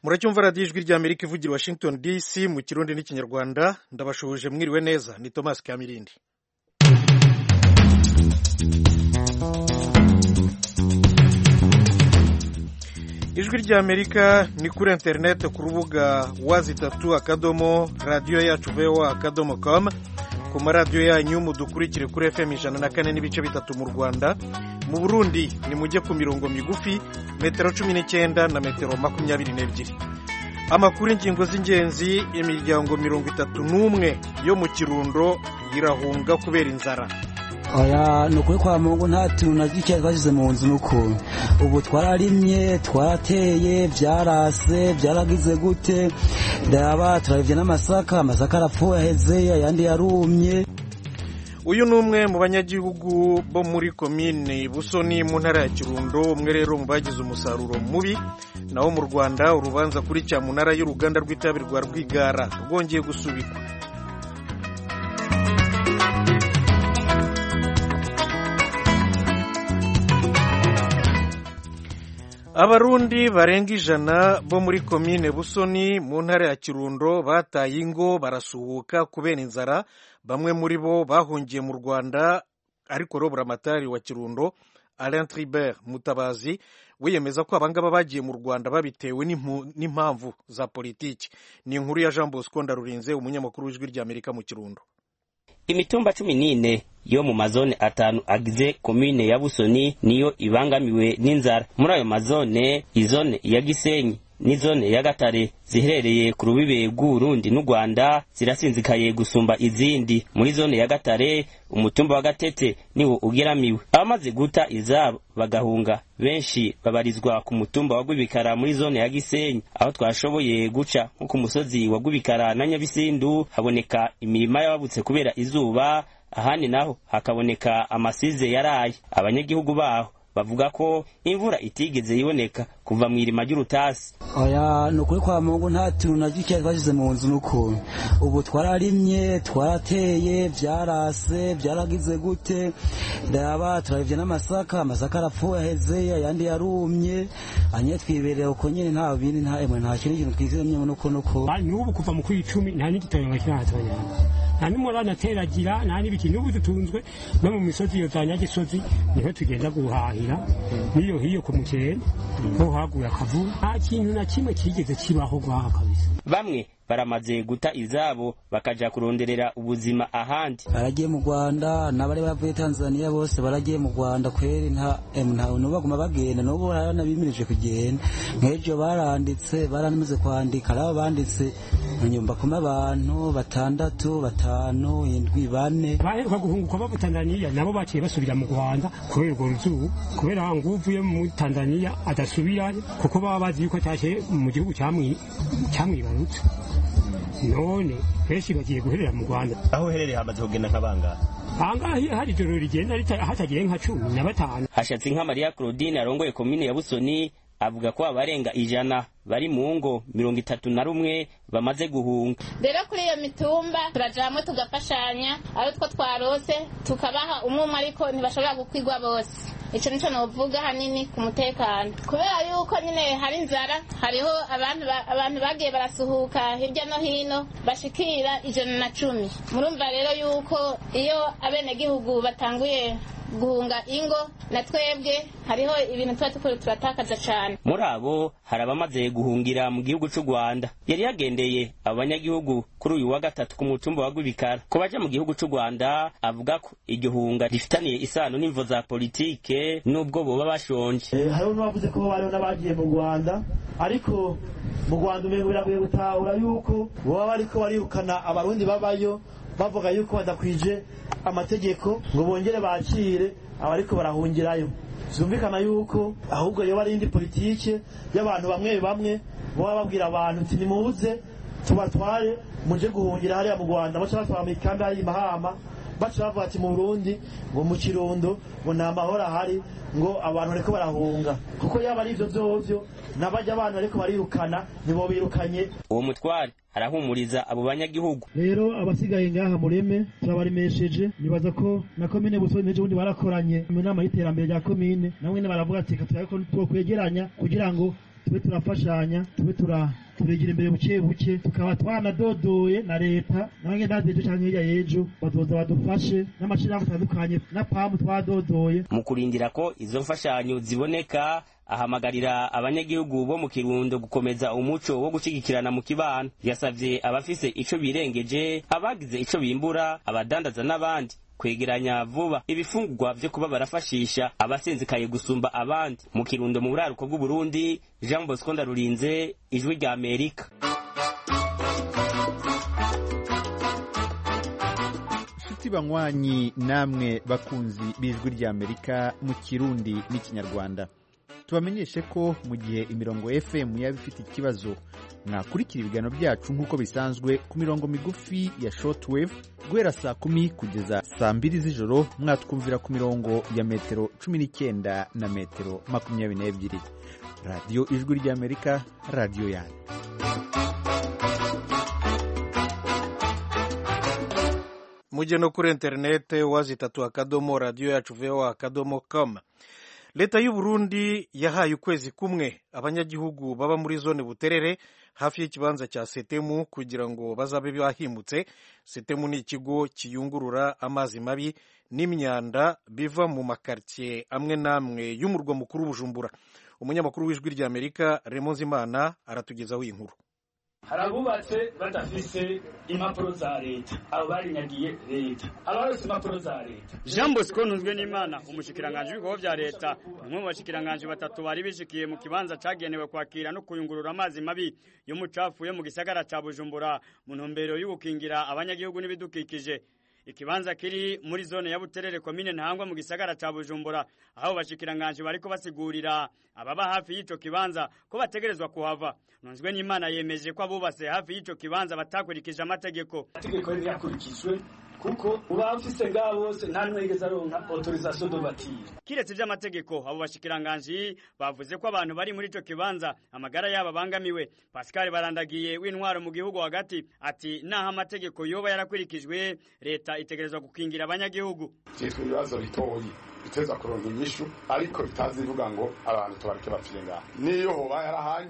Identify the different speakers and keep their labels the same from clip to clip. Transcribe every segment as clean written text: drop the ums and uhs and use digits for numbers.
Speaker 1: muracyumva radiyo ijwi ry'Amerika ivugira Washington DC mu kirundi n'ikinyarwanda. Ndabashoboje mwiriwe neza. Ni Thomas Kamirindi. Ijwi ry'Amerika ni kuri internet ku rubuga www.radioyacu.com, ku maradiyo yanyu mudukurikire kuri FM 104.3 mu Rwanda. Mu Burundi ni mujye ku mirongo migufi metero 19 na metero 22. Amakuru ingingo z'ingenzi, imiryango 31 yo mu Kirundo irahunga kubera inzara.
Speaker 2: Oya nukuri kwa Mungu nta tuntu nazike twashize mu nzu nuko ubu twararimye twarateye byarase byaragize gute ndaba turavye n'amasaka arapfuye aheze ayandi yarumye.
Speaker 1: Uyu numwe mu banyagihugu bo muri komine Busoni mu ntara ya Kirundo, umwe rero mu bagize umusaruro mubi. Naho mu Rwanda urubanza kuri cyamunara y'uruganda rw'itabi rwa Rwigara rwongeye gusubikwa. Abarundi barenga 100 bo muri komine Busoni mu ntara ya Kirundo bataye ingo barasuhuka kubera inzara. Bamwe muri bo bahungiye mu Rwanda, ariko Roburamatari wa Kirundo Alain Tribert Mutabazi wiyemeza ko abangaba bagiye mu Rwanda babitewe n'impamvu za politiki. Ni inkuru ya Jean Bosco Ndarurinze, umunyamakuru w'Ijwi ry'Amerika mu Kirundo.
Speaker 3: Imitumba 14 yo mu mazone 5 agize komine ya Busoni niyo ibangamiwe n'inzara. Muri ayo mazone, izone ya Gisenyi n'izone ya Gatare ziherereye ku rubibe rw'Urundi n'u Rwanda zirasinzikaye gusumba izindi. Muri zone ya Gatare umutumba wa Gatete niwo ugeramiwe. Abamaze guta izabo bagahunga benshi babarizwa ku mutumba wa Rwibikara muri zone ya Gisenyi, aho twashoboye guca nko ku musozi wa Rwibikara na Nyabisindu haboneka imirima yababutse kubera izuba, ahandi naho hakaboneka amasize yaraye. Abanyagihugu baho bavuga ko imvura itigeze yiboneka kuva mu irima ry'urutasi.
Speaker 2: Oya nukuri kwa Mungu nta tuntu nazike twashize mu nzu nuko ubu twararimye twarateye byarase byaragize gute ndaba turavye n'amasaka arapfuye aheze ayandi yarumye anye twibereye uko nyene nta bindi nta kintu twizemye nuko
Speaker 4: n'ubu kuva mu kwicumi nta n'igitoyo cyatanya nta n'umurana teragira nta n'ibiki n'ubu dutunzwe no mu misozi yo za Nyagisozi niho tugenda guhahira niyo hiyo ku mukene ho haguye akavu nta kintu na kimwe kigeze kibaho gwaha kabisa.
Speaker 3: Bamwe baramaze guta izabo bakaja kuronderera ubuzima ahandi.
Speaker 2: Baragiye mu Rwanda n'abari bavuye Tanzania bose baragiye mu Rwanda kweri nta baguma bagenda no barana bimirije kugenda. Nkejo baranditse baranamaze kwandika rabo banditse nyumba kuma abantu 6 5 7 4
Speaker 4: baheruka guhunguka bava Tanzania nabo baciye basubira mu Rwanda kubera urwo ruzuba, kubera ngo uvuye mu Tanzania adasubira kuko baba bazi yuko cyashe mu gihugu cyamwibarutse. None kenshi bagiye guherera mu Rwanda.
Speaker 5: Aho herereye hamaze kugenda nk'abanga
Speaker 4: angahe hari joro rigenda hatagiye nka 15.
Speaker 3: Hashatse nka Maria Claudine arongoye komine ya Busoni avuga ko abarenga 100 bari mu ngo 31 bamaze guhunga.
Speaker 6: Rero kuri iyo mitumba turajamwe tugafashanya aro two twarose tukabaha umwe ariko ntibashobora gukwigwa bose. Ico nico novuga hanini ku mutekano, kubera yuko nyine hari inzara. Hariho abantu bagiye barasuhuka hirya no hino bashikira 110. Murumva rero yuko iyo abene gihugu batanguye guhunga ingo na twebwe hariho ibintu tuba turatakaza cyane.
Speaker 3: Muri abo hari abamaze guhungira mu gihugu cy'u Rwanda. Yari yagendeye abanyagihugu kuri uyu wa gatatu ku mutumba wa Rwibikara. Ko baje mu gihugu cy'u Rwanda avuga ko iryo hunga rifitaniye isano n'imvo za politike nubwo boba bashonje.
Speaker 7: Hariho n'abavuze ko bariho n'abagiye mu Rwanda, ariko mu Rwanda umengo biragoye gutahura yuko boba bariko barihukana abarundi babayo bavuga yuko badakwije amategeko ngo bongere bakire abariko barahungirayo. Zumvikana yuko ahubwo yo bari indi politike y'abantu bamwe boba babwira abantu ati nimuze tubatware muje guhungira hariya mu Rwanda, baca batwara mu kambi hari Mahama, baca bavuga ati mu Burundi ngo mu Kirundo ngo nta mahoro ahari ngo abantu bariko barahunga, kuko yaba ari ivyo vyovyo nabajya abantu bariko barirukana nibo birukanye.
Speaker 3: Uwo mutware arahumuriza abo banyagihugu.
Speaker 7: Rero abasigaye ngaha Mureme turabaremesheje, nibaza ko na komine Busoni n'ejo bundi barakoranye mu nama y'iterambere rya komine, namwe baravuga ati katuyako twokwegeranya kugira ngo tube turafashanya, tube turegera imbere buke buke, tukaba twanadodoye na leta nange ndazejo canke hirya yejo bazoza badufashe n'amashirahamwe atandukanye na pamu twadodoye.
Speaker 3: Mu kurindira ko izo mfashanyo ziboneka, ahamagarira abanyagihugu bo mu Kirundo gukomeza umuco wo gushigikirana mu kibano. Yasavye abafise ico birengeje, abagize ico bimbura, abadandaza n'abandi kwegeranya vuba ibifungurwa vyo kuba barafashisha abasinzikaye gusumba abandi. Mu Kirundo mu buraruko bw'u Burundi, Jean Bosco Ndarurinze, Ijwi rya Amerika.
Speaker 8: Banywanyi namwe bakunzi b'Ijwi rya Amerika mu Kirundi n'ikinyarwanda, tubamenyeshe ko mu gihe imirongo FM yaba ifite ikibazo, mwakurikira ibiganiro byacu nk'uko bisanzwe ku mirongo migufi ya shortwave guhera saa 10 kugeza saa 2 z'ijoro. Mwatwumvira ku mirongo ya metero 19 na metero 22. Radio Ijwi rya Amerika, radio yanyu.
Speaker 1: mujye no kuri interinete wazitatu akadomo radio yacu voa.com. Leta y'u Burundi yahaye ukwezi kumwe abanyagihugu baba muri zone Buterere hafi y'ikibanza cya Setemu kugira ngo bazabe bahimutse. Setemu ni ikigo kiyungurura amazi mabi n'imyanda biva mu makartier amwe namwe y'umurwa mukuru Bujumbura. Umunyamakuru w'Ijwi rya Amerika Raymond Zimana aratugezaho inkuru.
Speaker 9: Harabubatse badafise impapuro za leta, abo barinyagiye leta, abarose impapuro za leta. Jean Bosco Ntuzwenimana, umushikiranganje w'ibikorwa vya leta, umwe mu bashikiranganje batatu bari bishikiye mu kibanza cagenewe kwakira no kuyungurura amazi mabi yo mucafuye mu gisagara ca Bujumbura mu ntumbero y'ubukingira abanyagihugu n'ibidukikije. Ikibanza kiri muri zone ya Buterere komine Ntahangwa mu gisagara ca Bujumbura, aho bashikiranganje bariko basigurira ababa hafi y'ico kibanza ko bategerezwa kuhava. Ntuzwenimana yemeje ko abubase hafi y'ico kibanza batakurikije amategeko. Amategeko yari yakurikijwe kuko ubafise ngabo bose nta mwegeza ronka autorisation de bâtir. Kiretse vy'amategeko, abo bashikiranganje bavuze ko abantu bari muri ico kibanza amagara yabo bangamiwe. Pascal Barandagiye w'intwaro mu gihugu hagati ati naho amategeko yoba yarakurikijwe, leta itegerezwa gukingira abanyagihugu.
Speaker 10: Cyitwa ibibazo bitoyi biteza kuronka inyishu, ariko bitazivuga ngo abantu tubareke bapfire ngaha. Niyo hoba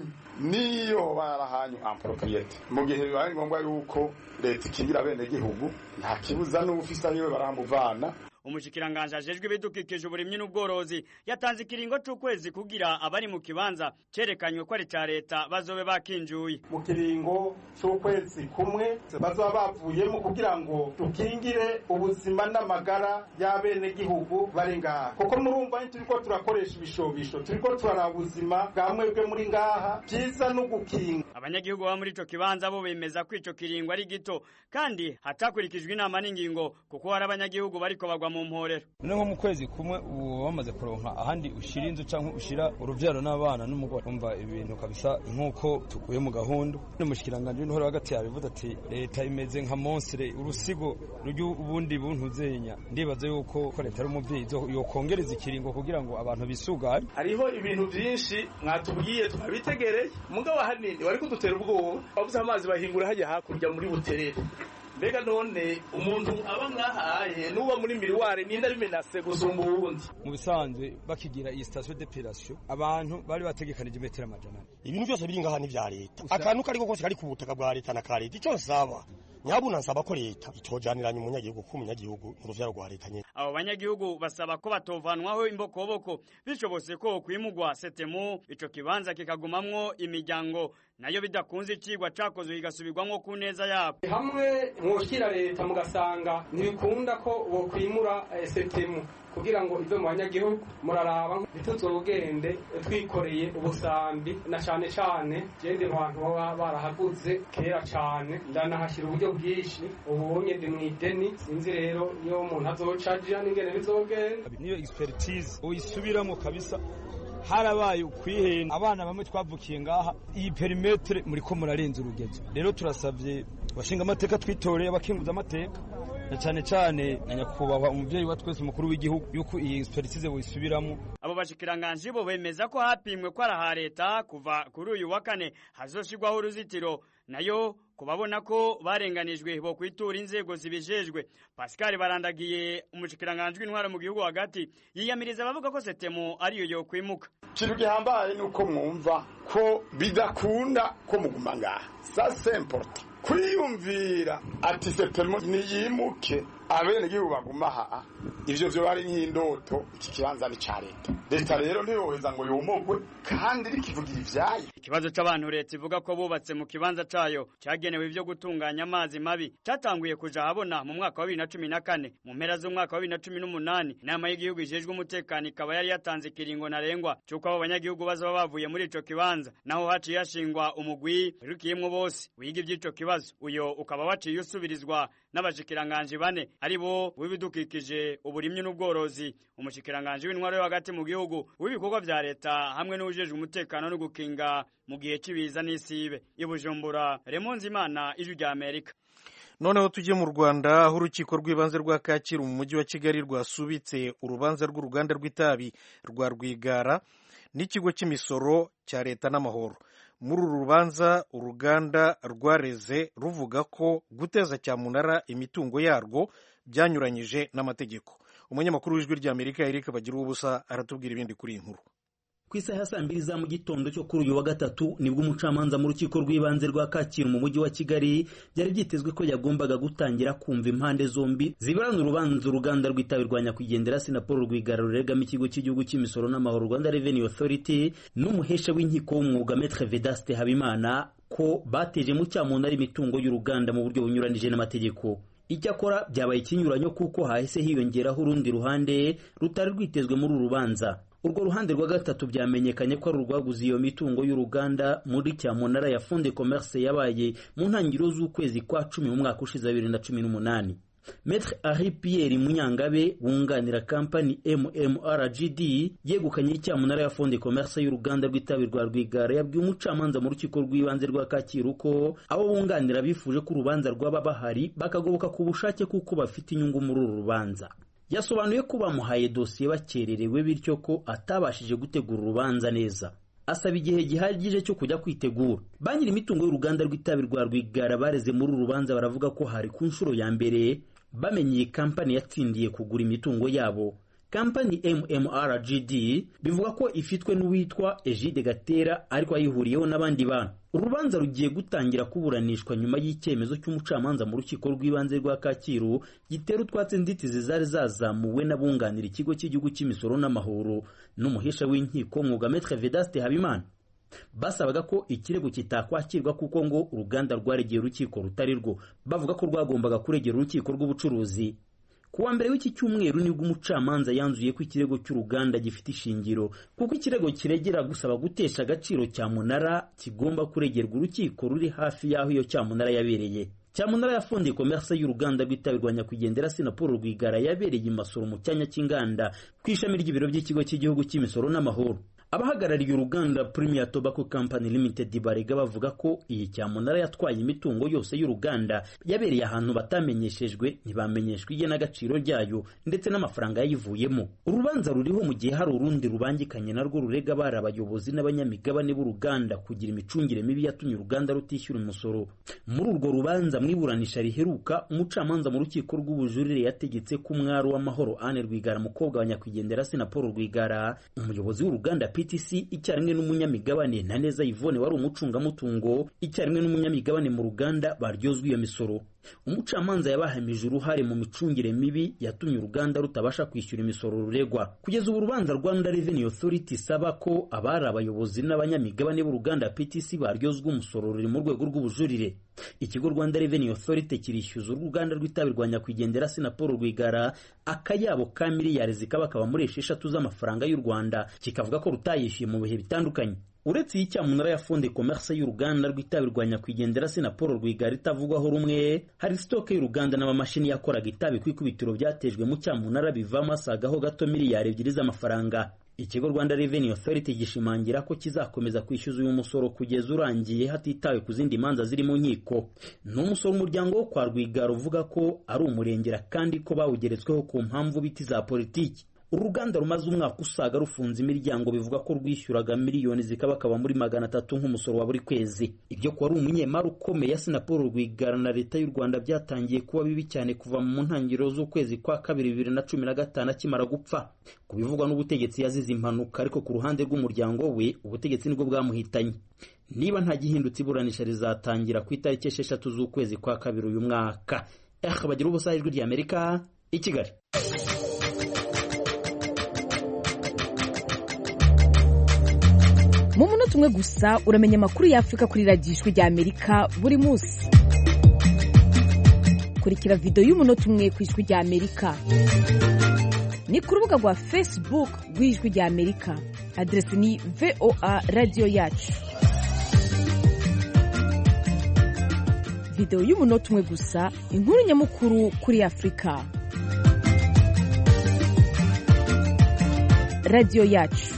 Speaker 10: yarahanyu ampropriete, mu gihe bibaye ngombwa yuko leta ikingira bene gihugu, nta kibuza n'ubufisa niwe barambuvana. Umushikiranganje ajejwe ibidukikije uburimyi n'ubworozi yatanze ikiringo c'ukwezi kugira abari mu kibanza cerekanywe ko ari ca leta bazobe bakinjuye. Mu kiringo c'ukwezi kumwe bazoba bavuyemo kugira ngo dukingire ubuzima n'amagara y'abene gihugu bari ngaha, kuko murumva turiko turakoresha ibishobisho, turiko turaraba ubuzima bwa mwebwe muri ngaha, byiza no gukinga. Abanyagihugu ba muri ico kibanza bo bemeza ko ico kiringo ari gito kandi hatakurikijwe inama n'ingingo, kuko hari abanyagihugu bariko bagwa mu mporero. Nko mu kwezi kumwe ubu bamaze kuronka ahandi ushira inzu canke ushira uruvyaro n'abana n'umugore, umva ibintu kabisa nkuko tukuye mu gahunda. N'umushikiranganje w'intore hagati yabivuze ati leta imeze nka monstre, urusigo rujya ubundi buntuzenya. Ndibaza yuko leta ari umuvyeyi yokongereza ikiringo kugira ngo abantu bisuganye. Hariho ibintu byinshi mwatubwiye tukabitegereye, mugabo hanini wari kudutera ubwoba, bavuze amazi bahingura hajya hakurya muri Buterere. Mbega none umuntu aba ngahaye nuba muri Miriware ninda bimenase gusumba ubundi. Mu bisanzwe bakigira iyi station d'epilation abantu bari bategekanije metero amajana. Ibintu byose biri ngaha ni vya leta. Akantu kariko kose kari ku butaka bwa leta na kare. Ico nsaba nyabuna nsaba ko leta itojaniranye umunyagihugu ku munyagihugu uruvyaro rwa leta nyene. Abo banyagihugu basaba ko batovanwaho imbokoboko, bishobose ko kwimugwa Setemu ico kibanza kikagumamwo imiryango nayo bidakunze icigwa cakozwe igasubirwamwo ku neza yabo. Hamwe mwoshira leta mugasanga ntibikunda ko bo kwimura Setemu kugira ngo izo mu banyagihugu muraraba bituzogende twikoreye ubusambi, na cane cane gende abantu baba barahaguze kera cane ndanahashira uburyo bwinshi. Ubonye ndi mwideni sinzi rero iyo umuntu azocaja n'ingene bizogenda. Niyo expertise uyisubiramo kabisa. Harabaye ukwihenda abana bamwe twavukiye ngaha, iyi perimetre muri ko murarenza urugezo. Rero turasavye bashinga amateka twitoreye abakinguza amateka, na cyane cyane nyakubahwa umuvyeyi wa twese mukuru w'igihugu yuko iyi expertise boyisubiramo. Abo
Speaker 9: abo bashikiranganje bo bemeza ko hapimwe ko araha leta kuva kuri uyu wa kane hazoshirwaho uruzitiro nayo kubabona ko barenganijwe bo kwitura inzego zibijejwe. Pascal Barandagiye umushikiranganje w'intwara mu gihugu hagati yiyamiriza bavuga ko setemo ariyo yo kwimuka.
Speaker 10: Kintu gihambaye nuko mwumva ko bidakunda ko muguma ngaha. Ça c'est important. Kwiyumvira ati setemo niyimuke abene gihugu baguma aha. Ivyo byo bari nk'indoto iki kibanza ni ca leta. Leta rero ntiyoheza ngo yomogwe kandi rikivugira ivyayo.
Speaker 9: Ikibazo c'abantu leta ivuga ko bubatse mu kibanza cayo cyagenewe ivyo gutunganya amazi mabi cyatanguye kuja habona mu mwaka wa 2014 mu mpera z'umwaka wa 2018 inama y'igihugu ijejwe umutekano ikaba yari yatanze ikiringo ntarengwa cyuko abo banyagihugu bazaba bavuye muri ico kibanza naho haciye yashingwa umugwi rukiyemwo bose wiga ivy'ico kibazo uyo ukaba waciye usubirizwa n'abashikiranganje bane ari bo w'ibidukikije uburimyi n'ubworozi umushikiranganje w'intwaro yo hagati mu gihugu w'ibikorwa vya leta hamwe n'ujejwe umutekano no gukinga mu gihe cibiza n'isibe ibujumbura Remonzi Imana ijwi rya Amerika.
Speaker 1: Noneho tujye mu Rwanda aho urukiko rw'ibanze rwa Kacyiru mu mujyi wa Kigali rwasubitse urubanza rw'uruganda rw'itabi rwa Rwigara n'ikigo cy'imisoro cya leta n'amahoro. Muri uru rubanza uruganda rwareze ruvuga ko guteza cyamunara imitungo yarwo byanyuranyije n'amategeko. Umunyamakuru w'ijwi rya Amerika Eric Bagiruwubusa aratubwira ibindi kuri inkuru.
Speaker 11: Ku isaha ya 2 za mu gitondo cyo kuri uyu wa gatatu nibwo umucamanza mu rukiko rw'ibanze rwa Kacyiru mu mujyi wa Kigali byari byitezwe ko yagombaga gutangira kumva impande zombi ziburana urubanza uruganda rw'itabi rwa nyakwigendera Sinapol Rwigara ruregama ikigo cy'igihugu cy'imisoro n'amahoro Rwanda Revenue Authority n'umuhesha w'inkiko w'umwuga Maître Vedaste Habimana ko bateje mu cyamunara imitungo y'uruganda mu buryo bunyuranije n'amategeko. Icyakora byabaye ikinyuranyo kuko hahise hiyongeraho urundi ruhande rutari rwitezwe muri uru rubanza. Urwo ruhande rwa gatatu byamenyekanye ko ari urwaguze iyo mitungo y'uruganda muri cyamunara ya Fond de Commerce yabaye mu ntangiriro z'ukwezi kwa 10 mu mwaka ushize 2018. Maître Henri Pierre Munyangabe wunganira company MMRGD yegukanye icyamunara ya Fond de Commerce y'uruganda rw'itabi rwa Rwigara yabwiye umucamanza mu rukiko rw'ibanze rwa Kacyiru ko abo wunganira bifuje ko urubanza rwaba bahari bakagoboka ku bushake kuko bafite inyungu muri uru rubanza. Yasobanuye ko bamuhaye dosiye bakererewe bityo ko atabashije gutegura urubanza neza. Asaba igihe gihagije cyo kujya kwitegura. Banyiri imitungo y'uruganda rw'itabi rwa Rwigara bareze muri urubanza baravuga ko hari ku nshuro ya mbere bamenye company yatsindiye kugura imitungo yabo. Company MMRGD bivuga ko ifitwe n'uwitwa Egide Gatera ariko ayihuriyeho n'abandi bantu. Urubanza rugiye gutangira kuburanishwa nyuma y'icyemezo cy'umucamanza mu rukiko rw'ibanze rwa Kacyiru gitera utwatsi nzitizi zari zazamuwe n'abunganira ikigo cy'igihugu cy'imisoro n'amahoro n'umuhesha w'inkiko mwuga Maître Vedaste Habimana. Basabaga ko ikirego kitakwakirwa kuko ngo uruganda rwaregeye urukiko rutari rwo, bavuga ko rwagombaga kuregera urukiko rw'ubucuruzi. Kuwa mbere w'iki cyumweru nibwo umucamanza yanzuye ko ikirego cy'uruganda gifite ishingiro kuko ikirego kiregera gusaba gutesha agaciro cyamunara kigomba kuregerwa urukiko ruri hafi y'aho iyo cyamunara yabereye. Cyamunara ya Fond de Commerce y'uruganda rw'itabi rwa nyakwigendera Sinapol Rwigara yabereye imasoro mu cyanya cy'inganda ku ishami ry'ibiro by'ikigo cy'igihugu cy'imisoro n'amahoro. Abahagarariye uruganda Premier Tobacco Company Limited barega bavuga ko iyi cyamunara yatwaye imitungo yose y'uruganda yabereye ahantu batamenyeshejwe ntibamenyeshwe igena agaciro ryayo ndetse n'amafaranga yayivuyemo. Urubanza ruriho mu gihe hari urundi rubangikanye narwo rurega bari abayobozi n'abanyamigabane b'uruganda kugira imicungire mibi yatumye uruganda rutishyura umusoro. Muri urwo rubanza mwiburanisha riheruka umucamanza mu rukiko rw'ubujurire yategetse ko umwari w'amahoro Anne Rwigara mukobwa wa nyakwigendera Sinapol Rwigara umuyobozi w'uruganda PTC icyarimwe n'umunyamigabane Ntaneza Yvonne wari umucungamutungo icyarimwe n'umunyamigabane mu ruganda baryozwe iyo misoro. Umucamanza yabahamije uruhare mu micungire mibi yatumye uruganda rutabasha kwishyura imisoro ruregwa. Kugeza ubu Rwanda Rwanda Revenue Authority saba ko abari abayobozi n'abanyamigabane b'uruganda PTC baryozwe umusoro ruri mu rwego rw'ubujurire. Ikigo Rwanda Revenue Authority kirishyuza uruganda rw'itabi rwa nyakwigendera Sinapol Rwigara akayabo ka miliyari zikabakaba muri 6 z'amafaranga y'u Rwanda kikavuga ko rutayishyuye mu bihe bitandukanye. Uretse y'icyamunara ya Fond de Commerce y'uruganda rw'itabi rwa nyakwigendera Sinapol Rwigara itavugwaho rumwe, hari stoke y'uruganda n'amamashini yakoraga itabi ku ikubitiro byatejwe mu cyamunara bivamo asagaho gato miliyari 2 z'amafaranga. Ikigo Rwanda Revenue Authority gishimangira ko kizakomeza kwishyuza uyu musoro kugeza urangiye hatitawe ku zindi manza ziri mu nkiko. N'umusoro umuryango wo kwa Rwigara uvuga ko ari umurengera kandi ko bawugeretsweho ku mpamvu biti za politiki. uruganda rumaze umwaka usaga rufunze imiryango bivuga ko rwishyuraga miliyoni zikabakaba muri 300 nk'umusoro wa buri kwezi. Ibyo ko ari umunyemari ukomeye Paul Rwigara na leta y'u Rwanda byatangiye kuba bibi cyane kuva mu ntangiriro z'ukwezi kwa 2015 akimara gupfa. Kubivugwa n'ubutegetsi yazize impanuka, ariko ku ruhande rw'umuryango we ubutegetsi nibwo bwamuhitanye. Niba nta gihindutse iburanisha rizatangira ku itariki 6 z'ukwezi kwa 2 uyu mwaka. Bagira ubusa ijwi ry'Amerika i Kigali.
Speaker 12: Mu munota umwe gusa uramenya amakuru y'Afrika kuri radiyo ijwi ry'Amerika buri munsi. Kurikira video y'umunota umwe ku ijwi ry'Amerika ni ku rubuga rwa Facebook rw'ijwi ry'Amerika. Adresi ni VOA Radio Yacu. Video y'umunota umwe gusa, inkuru nyamukuru kuri Afrika. Radio Yacu.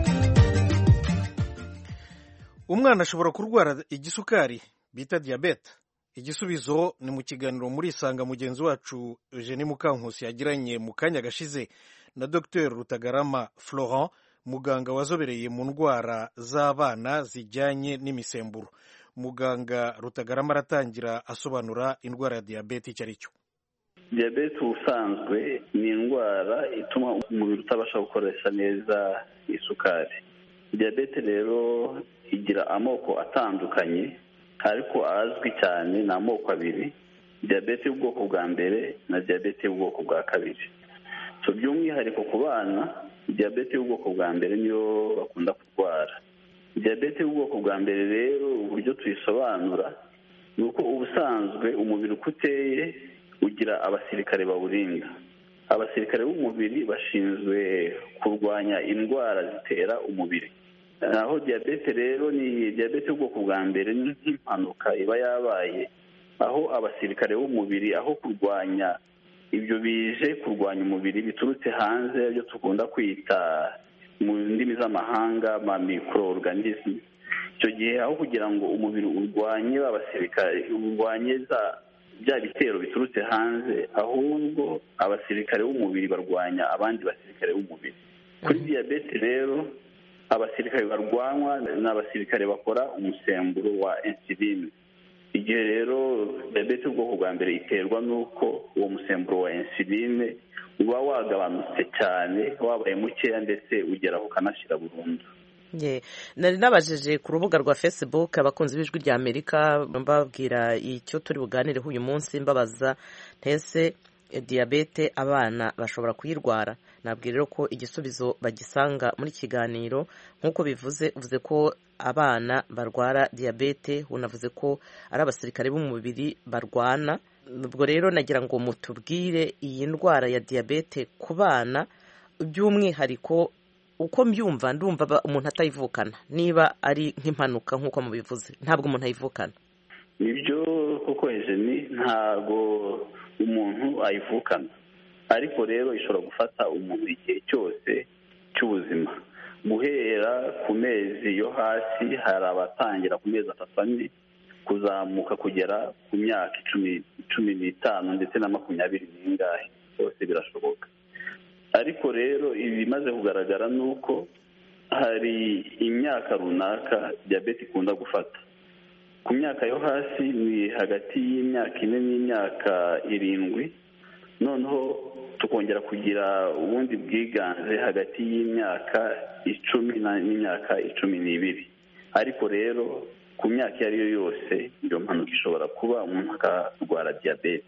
Speaker 1: Umwana ashobora kurwara igisukari bita diabete. Igisubizo ni mu kiganiro muri Isanga mugenzi wacu Eugenie Mukankusi yagiranye mu kanya gashize na Dr Rutagarama Florent, muganga wazobereye mu ndwara z'abana zijyanye n'imisemburo. Muganga Rutagarama aratangira asobanura indwara ya diabete icyo ari cyo.
Speaker 13: Diabete usanzwe ni indwara ituma umubiri utabasha gukoresha neza isukari. Diabete rero igira amoko atandukanye, ariko azwi cyane ni amoko abiri: diabete y'ubwoko bwa mbere na diabete y'ubwoko bwa kabiri. So by'umwihariko ku bana, diabete y'ubwoko bwa mbere niyo bakunda kurwara. Diabete y'ubwoko bwa mbere rero uburyo tuyisobanura ni uko ubusanzwe umubiri uko uteye ugira abasirikare bawurinda. Abasirikare b'umubiri bashinzwe kurwanya indwara zitera umubiri. Aho diabete rero ni diabete y'ubwoko bwa mbere ni nk'impanuka iba yabaye, aho abasirikare b'umubiri aho kurwanya ibyo bije kurwanya umubiri biturutse hanze, ibyo tukunda kwita mu ndimi z'amahanga ma microorganism. Icyo gihe aho kugira ngo umubiri urwanye abasirikare, urwanye bya bitero biturutse hanze, ahubwo abasirikare b'umubiri barwanya abandi basirikare b'umubiri. Kuri diabete rero abasirikare barwanwa ni abasirikare bakora umusemburo wa insuline. Igihe rero diabete y'ubwoko bwa mbere iterwa n'uko uwo musemburo wa insuline uba wagabanutse cyane, wabaye mukeya ndetse ugeraho ukanashira burundu.
Speaker 14: Nari nabajije ku rubuga rwa Facebook abakunzi b'ijwi ry'Amerika mbabwira icyo turi buganireho uyu munsi, mbabaza ntese diabete abana bashobora kuyirwara. Nabwira rero ko igisubizo bagisanga muri kiganiro. Nk'uko bivuze ko abana barwara diabete, unavuze ko ari abasirikare b'umubiri barwana. Ubwo rero nagira ngo mutubwire iyi ndwara ya diabete ku bana by'umwihariko uko mbyumva. Ndumva umuntu atayivukana, niba ari nk'impanuka nk'uko mubivuze, ntabwo umuntu ayivukana.
Speaker 13: Nibyo koko Eugenie, ntabwo umuntu ayivukana, ariko rero ishobora gufata umuntu igihe cyose cy'ubuzima. Guhera ku mezi yo hasi, hari abatangira ku mezi 3 kuzamuka kugera ku myaka 15 ndetse na 20 n'ingahe, byose birashoboka. Ariko rero ibimaze kugaragara nuko hari imyaka runaka diabete ikunda gufata. Ku myaka yo hasi ni hagati y'imyaka 4 n'imyaka 7, noneho tukongera kugira ubundi bwiganze hagati y'imyaka 10 n'imyaka 12. Ariko rero ku myaka iyo ariyo yose iyo mpanuka ishobora kuba umuntu akarwara diabete.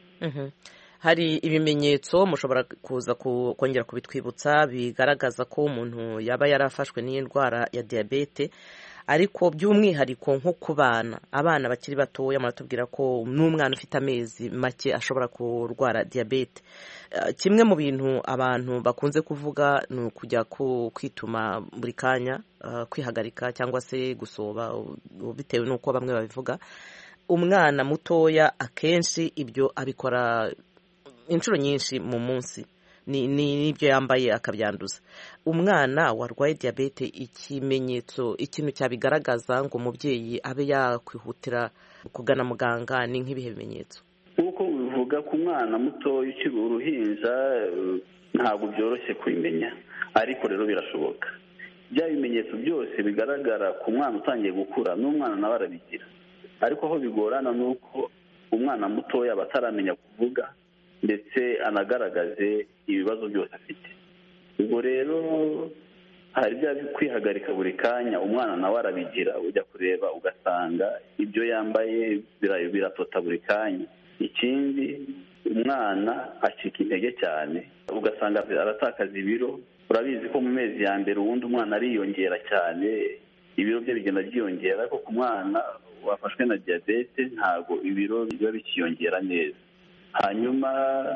Speaker 14: Hari ibimenyetso mushobora kuza kongera kubitwibutsa bigaragaza ko umuntu yaba yarafashwe n'iyi ndwara ya diabete, ariko by'umwihariko nko ku bana, abana bakiri batoya muratubwira ko n'umwana ufite amezi make ashobora kurwara diabete. Kimwe mu bintu abantu bakunze kuvuga ni ukujya kwituma buri kanya, kwihagarika cyangwa se gusoba, bitewe n'uko bamwe babivuga. Umwana mutoya akenshi ibyo abikora inshuro nyinshi mu munsi, n'ibyo yambaye akabyanduza. Umwana warwaye diabete, ikimenyetso, ikintu cyabigaragaza ngo umubyeyi abe yakwihutira kugana muganga, ni nk'ibihe bimenyetso?
Speaker 13: Nk'uko bivuga ku mwana muto ukiri uruhinja, ntabwo byoroshye kubimenya, ariko rero birashoboka. Bya bimenyetso byose bigaragara ku mwana utangiye gukura n'umwana nawe arabigira, ariko aho bigorana ni uko umwana mutoya aba ataramenya kuvuga ndetse anagaragaze ibibazo byose afite. ubwo rero hari bya kwihagarika buri kanya, umwana nawe arabigira, ujya kureba ugasanga ibyo yambaye biratota buri kanya. Ikindi, umwana acika intege cyane, ugasanga aratakaza ibiro. Urabizi ko mu mezi ya mbere ubundi umwana ariyongera cyane, ibiro bye bigenda byiyongera, ariko ku mwana wafashwe na diyabete ntabwo ibiro biba bikiyongera neza. Hanyuma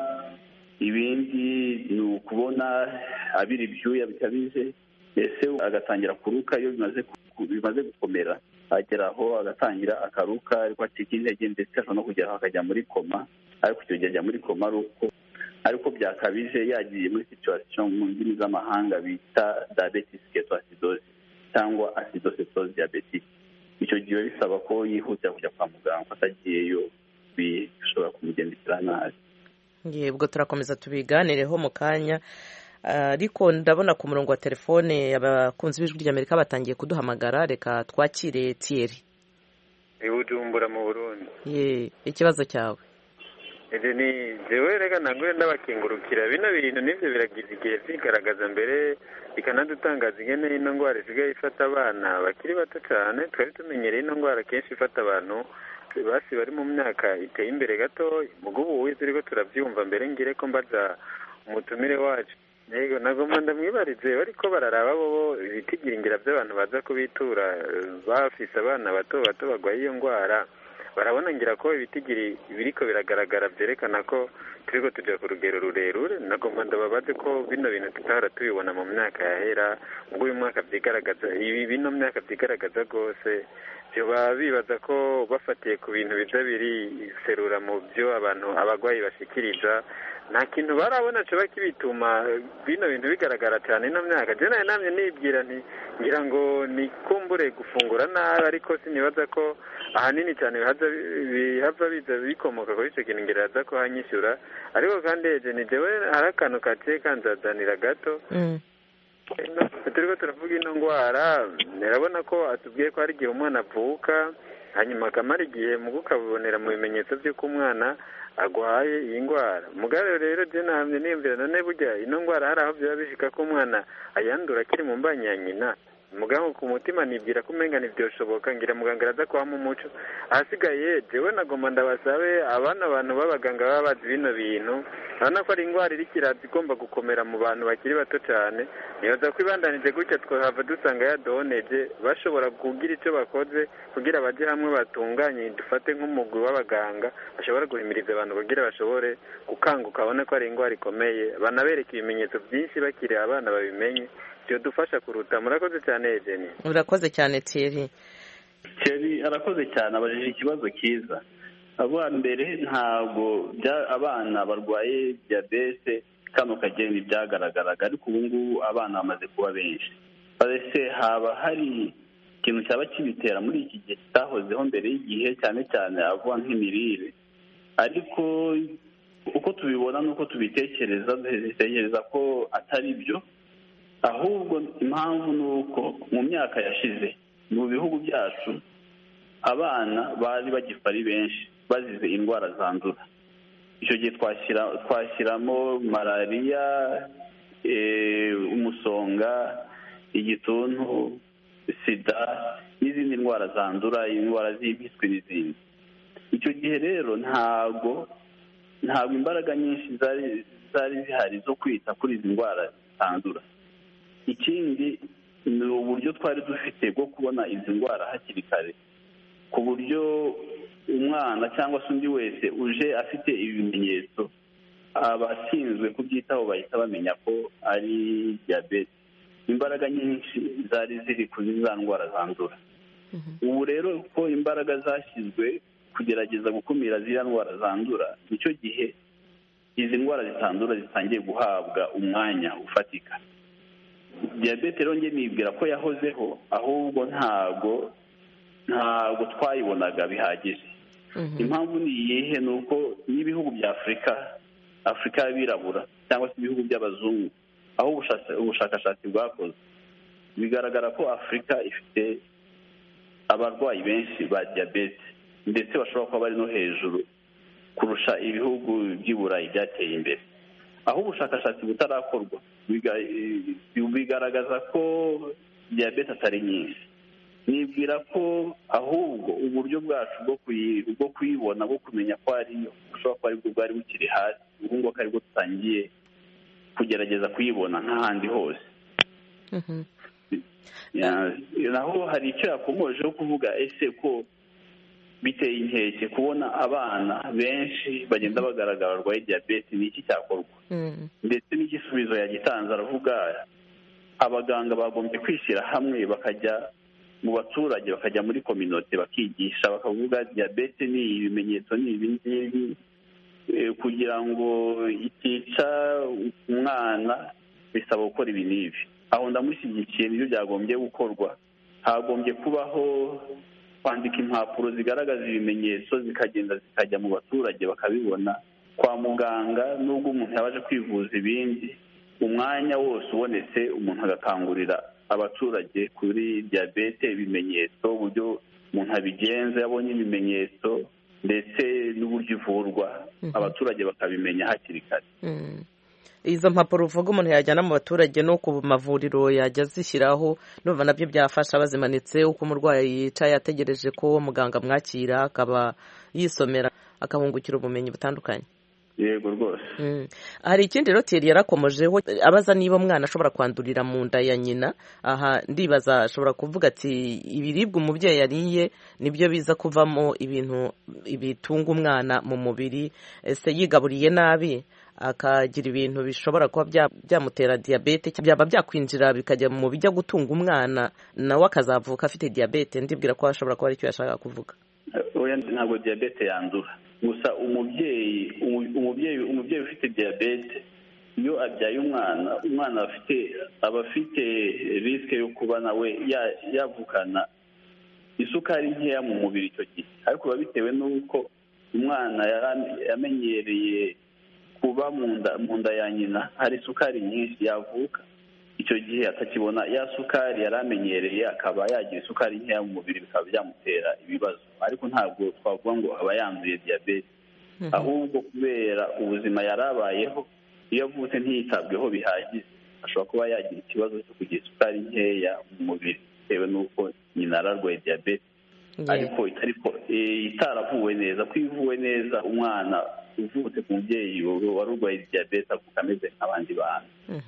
Speaker 13: ibindi ni ukubona abira ibyuya bikabije, ese agatangira kuruka iyo bimaze gukomera, agera aho agatangira akaruka ariko acika intege, ndetse ashobora no kugeraho akajya muri koma. Ariko icyo gihe ajya muri koma ariko byakabije yagiye muri situation mu ndimi z'amahanga bita diabetes ketoacidosis cyangwa acidocytose diabetic. Icyo gihe bisaba ko yihutira kujya kwa muganga, ko atagiyeyo bishobora kumugendekera nabi.
Speaker 14: Ubwo turakomeza tubiganireho mu kanya, ariko ndabona ku murongo wa telefone abakunzi b'Ijwi ry'Amerika batangiye kuduhamagara. Reka twakire Thierry
Speaker 15: Bujumbura mu Burundi.
Speaker 14: Ikibazo cyawe?
Speaker 15: Ni jewe rega nagwe ndabakingurukira, bino bintu nivyo biragize igihe bigaragaza mbere bikanadutangaza ingene ino ndwara isigaye ifata abana bakiri bato cyane. Twari tumenyereye ino ndwara kenshi ifata abantu basi bari mu myaka iteye imbere gato, mugubu wize ariko turabyumva. Mbere ngire ko mbaza umutumire wacu, yego nagomba ndamwibarize, bariko bararaba bo ibitigiringira by'abantu baza kubitura bafise abana bato bato bagwaye iyo ndwara, barabona ngira ko ibitigiri biriko biragaragara byerekana ko turiko tujya ku rugero rurerure. Nagomba ndababaze ko bino bintu tutahora tubibona mu myaka yahera, ubwo uyu mwaka byigaragaza, bino myaka byigaragaza rwose. Byoba bibaza ko bafatiye ku bintu biza biriserura mu byo abantu abagwayi bashikiriza, nta kintu barabona coba kibituma bino bintu bigaragara cyane ino myaka. Je naye namye nibwira nti ngira ngo nikumbure gufungura nabi, ariko sinibaza ko ahanini cyane bihava biza bikomoka kuri icyo kintu, ngira aza ko hanyishyura. Ariko kandi eje ni jewe hari akantu kaciye kanzazanira gato. Turiko turavuga ino ndwara, nirabona ko atubwiye ko hari igihe umwana avuka hanyuma akamara igihe mu kukabonera mu bimenyetso by'uko umwana agwaye iyi ndwara. Mugabe rero je namye niyumvira none burya ino ndwara hari aho byaba bishika ko umwana ayandura akiri mu mbanyi ya nyina. Muganga ku mutima nibwira ko umenga ntibyoshoboka, ngira muganga araza kuhamo umuco. Ahasigaye jewe nagomba ndabasabe abantu b'abaganga baba bazi bino bintu, urabona ko ari indwara iriko iraza igomba gukomera mu bantu bakiri bato cyane. Nibaza ko ibandanije gutya twahava dusanga yadohoneje, bashobora kugira icyo bakoze kugira baje hamwe batunganye, dufate nk'umugwi w'abaganga bashobora guhimiriza abantu kugira bashobore gukanguka, babone ko ari indwara ikomeye, banabereka ibimenyetso byinshi bakiri abana babimenye. Dufasha kuruta. Murakoze cyane Eugenie.
Speaker 14: Urakoze cyane Thierry.
Speaker 13: Thierry arakoze cyane, abajije ikibazo cyiza. Abo mbere ntabwo abana barwaye diabete kano kageni byagaragaraga, ariko ubu ngubu abana bamaze kuba benshi. Ese haba hari ikintu cyaba kibitera muri iki gihe kitahozeho mbere y'igihe, cyane cyane avuga nk'imirire? Ariko uko tubibona n'uko tubitekereza ko atari byo, ahubwo impamvu ni uko mu myaka yashize mu bihugu byacu abana bari bagifa ari benshi bazize indwara zandura. Icyo gihe twashyiramo malariya, umusonga, igituntu, sida n'izindi ndwara zandura, indwara z'impiswi n'izindi. Icyo gihe rero ntabwo imbaraga nyinshi zari zihari zo kwita kuri izi ndwara zandura. Ikindi ni uburyo twari dufite bwo kubona izi ndwara hakiri kare, ku buryo umwana cyangwa se undi wese uje afite ibimenyetso, abashinzwe kubyitaho bahita bamenya ko ari diyabete. Imbaraga nyinshi zari ziri kuri za ndwara zandura. Ubu rero ko imbaraga zashyizwe kugerageza gukumira ziriya ndwara zandura, nicyo gihe izi ndwara zitandura zitangiye guhabwa umwanya ufatika. Diyabete rero njye nibwira ko yahozeho, ahubwo ntabwo twayibonaga bihagije. Impamvu ni iyihe? ni uko n'ibihugu bya Afurika y'abirabura cyangwa se ibihugu by'abazungu aho ubushakashatsi bwakoze bigaragara ko Afurika ifite abarwayi benshi ba diyabete ndetse bashobora kuba bari no hejuru kurusha ibihugu by'i Burayi byateye imbere. Aho ubushakashatsi butarakorwa bigaragaza ko diyabete atari nyinshi. Nibwira ko ahubwo uburyo bwacu bwo kuyibona, bwo kumenya ko ariyo, bushobora kuba aribwo bwari bukiri hasi, ubu ngubu ko aribwo dutangiye kugerageza kuyibona nk'ahandi hose. Naho hari icyo yakomojeho kuvuga ese ko biteye inkeke kubona abana benshi bagenda bagaragara barwaye diyabete, ni iki cyakorwa? Ndetse n'igisubizo yagitanze, aravuga abaganga bagombye kwishyira hamwe bakajya mu baturage, bakajya muri kominote bakigisha, bakavuga diyabete ni ibimenyetso ni ibi ngibi, kugira ngo itica umwana bisaba gukora ibi n'ibi. Aho ndamushyigikiye, nibyo byagombye gukorwa. Hagombye kubaho kwandika impapuro zigaragaza ibimenyetso, zikagenda zikajya mu baturage bakabibona. Kwa muganga nubwo umuntu yabaje kwivuza ibindi, umwanya wose ubonetse umuntu agakangurira abaturage kuri diyabete, ibimenyetso, uburyo umuntu abigenza yabonye ibimenyetso, ndetse n'uburyo ivurwa, abaturage bakabimenya hakiri kare.
Speaker 14: Izo mpapuro uvuga umuntu yajyana mu baturage no ku mavuriro yajya zishyiraho, numva nabyo byafasha, bazimanitse uko umurwayi yicaye ategereje ko muganga amwakira, akaba yisomera akabungukira ubumenyi butandukanye.
Speaker 13: Yego rwose.
Speaker 14: Hari ikindi rero Thierry yarakomojeho, abaza niba umwana ashobora kwandurira mu nda ya nyina. Aha ndibaza ashobora kuvuga ati ibiribwa umubyeyi yariye nibyo biza kuvamo ibintu bitunga umwana mu mubiri. Ese yigaburiye nabi akagira ibintu bishobora kuba byamutera diyabete, byaba byakwinjira bikajya mu bijya gutunga umwana, nawe akazavuka afite diyabete. Ndibwira ko ashobora kuba aricyo yashaka kuvuga.
Speaker 13: Ntabwo diyabete yandura, gusa umubyeyi ufite diyabete iyo abyaye umwana aba afite risike yo kuba nawe yavukana isukari nkeya mu mubiri icyo gihe, ariko biba bitewe n'uko umwana yamenyereye kuba mu nda ya nyina hari isukari nyinshi, yavuka icyo gihe atakibona ya sukari yari amenyereye, akaba yagira isukari nkeya mu mubiri, bikaba byamutera ibibazo. Ariko ntabwo twavuga ngo aba yanduye diyabete, ahubwo kubera ubuzima yari abayeho, iyo avutse ntiyitabweho bihagije, ashobora kuba yagira ikibazo cyo kugira isukari nkeya mu mubiri bitewe n'uko nyina ararwaye diyabete, ariko itaravuwe neza. Ko ivuwe neza, umwana uvutse ku mubyeyi wari urwaye diyabete avuka ameze nk'abandi bana.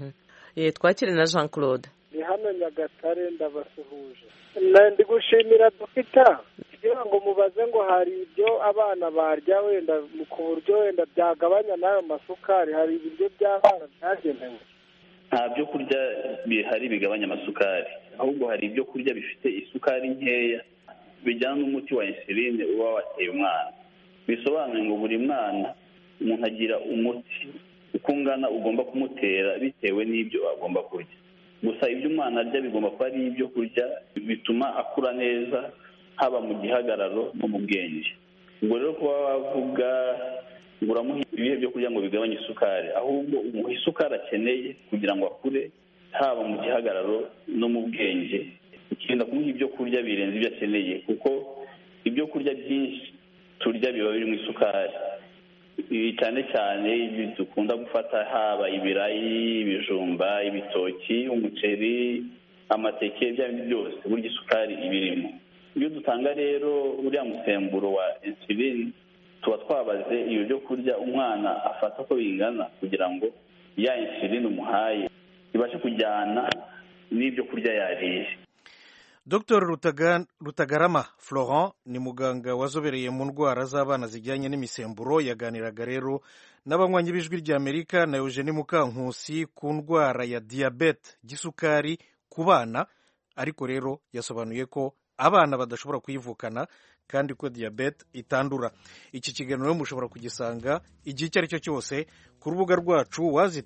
Speaker 14: Twakire na Jean Claude.
Speaker 16: Ni hano Nyagatare, ndabasuhuje. Ndi gushimira dogita kugira ngo mubaze ngo hari ibyo abana barya wenda ku buryo wenda byagabanya n'ayo masukari, hari ibiryo by'abana byagenewe?
Speaker 13: Nta byo kurya bihari bigabanya amasukari, ahubwo hari ibyo kurya bifite isukari nkeya bijyana n'umuti wa insuline uba wateye umwana. Bisobanuye ngo buri mwana umuntu agira umuti uko ungana ugomba kumutera bitewe n'ibyo agomba kurya. Gusa ibyo umwana arya bigomba kuba ari ibyo kurya bituma akura neza, haba mu gihagararo no mu bwenge. Ubwo rero kuba wavuga ngo uramuha ibihe byo kurya ngo bigabanye isukari, ahubwo umuha isukari akeneye kugira ngo akure, haba mu gihagararo no mu bwenge. Ukirinda kumuha ibyo kurya birenze ibyo akeneye, kuko ibyo kurya byinshi turya biba birimo isukari, cyane cyane ibyo dukunda gufata, haba ibirayi, ibijumba, ibitoki, umuceri, amateke, bya bindi byose burya isukari ibirimo. Iyo dutanga rero uriya musemburo wa insuline, tuba twabaze iyo byo kurya umwana afata ko bingana, kugira ngo ya insuline umuhaye ibashe kujyana n'ibyo kurya yariye.
Speaker 1: Dr Rutagarama Florent ni muganga wazobereye mu ndwara z'abana zijyanye n'imisemburo. Yaganiraga rero n'abanywanyi b'ijwi ry'Amerika na Eugenie Mukankusi ku ndwara ya diyabete gisukari ku bana, ariko rero yasobanuye ko abana badashobora kuyivukana kandi ko diyabete itandura. Iki kiganiro mushobora kugisanga igihe icyo ari cyo cyose ku rubuga rwacu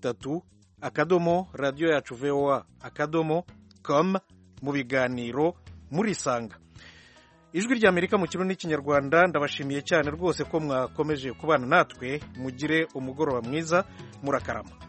Speaker 1: waz3@radio-yacu-voa.com mu biganiro murisanga. Ijwi ry'Amerika mu kirundi n'ikinyarwanda, ndabashimiye cyane rwose ko mwakomeje kubana natwe. Mugire umugoroba mwiza, murakarama.